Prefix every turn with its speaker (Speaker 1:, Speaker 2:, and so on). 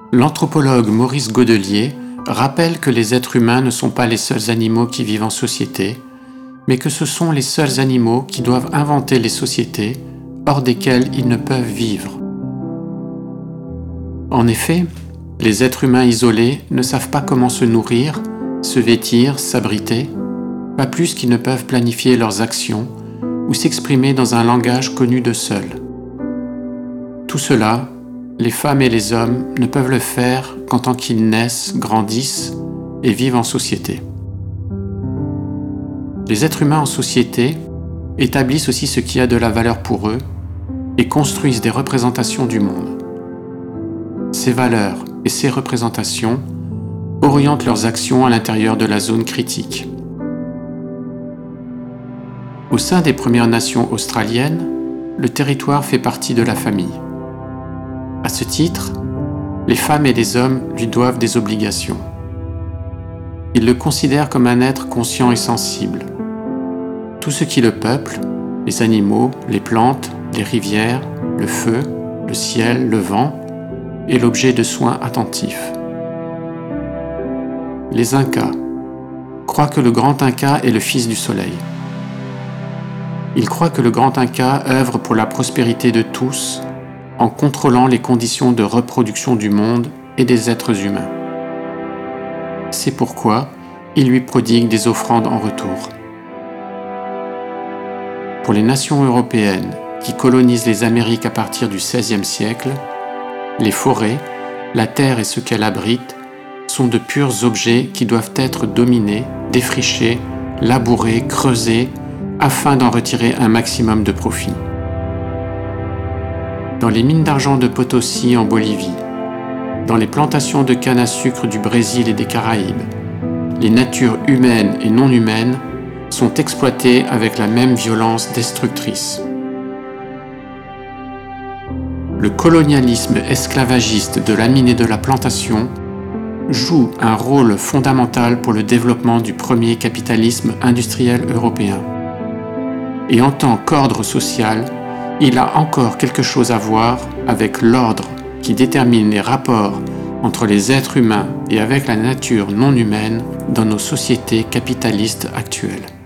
Speaker 1: L'anthropologue Maurice Godelier rappelle que les êtres humains ne sont pas les seuls animaux qui vivent en société, mais que ce sont les seuls animaux qui doivent inventer les sociétés hors desquelles ils ne peuvent vivre. En effet, les êtres humains isolés ne savent pas comment se nourrir, se vêtir, s'abriter, pas plus qu'ils ne peuvent planifier leurs actions ou s'exprimer dans un langage connu d'eux seuls. Tout cela, les femmes et les hommes ne peuvent le faire qu'en tant qu'ils naissent, grandissent et vivent en société. Les êtres humains en société établissent aussi ce qui a de la valeur pour eux et construisent des représentations du monde. Ces valeurs et ces représentations orientent leurs actions à l'intérieur de la zone critique. Au sein des Premières Nations australiennes, le territoire fait partie de la famille. À ce titre, les femmes et les hommes lui doivent des obligations. Ils le considèrent comme un être conscient et sensible. Tout ce qui le peuple, les animaux, les plantes, les rivières, le feu, le ciel, le vent, est l'objet de soins attentifs. Les Incas croient que le grand Inca est le fils du soleil. Ils croient que le grand Inca œuvre pour la prospérité de tous en contrôlant les conditions de reproduction du monde et des êtres humains. C'est pourquoi ils lui prodiguent des offrandes en retour. Pour les nations européennes qui colonisent les Amériques à partir du XVIe siècle, les forêts, la terre et ce qu'elle abrite sont de purs objets qui doivent être dominés, défrichés, labourés, creusés, afin d'en retirer un maximum de profit. Dans les mines d'argent de Potosi en Bolivie, dans les plantations de canne à sucre du Brésil et des Caraïbes, les natures humaines et non humaines sont exploitées avec la même violence destructrice. Le colonialisme esclavagiste de la mine et de la plantation joue un rôle fondamental pour le développement du premier capitalisme industriel européen. Et en tant qu'ordre social, il a encore quelque chose à voir avec l'ordre qui détermine les rapports entre les êtres humains et avec la nature non humaine dans nos sociétés capitalistes actuelles.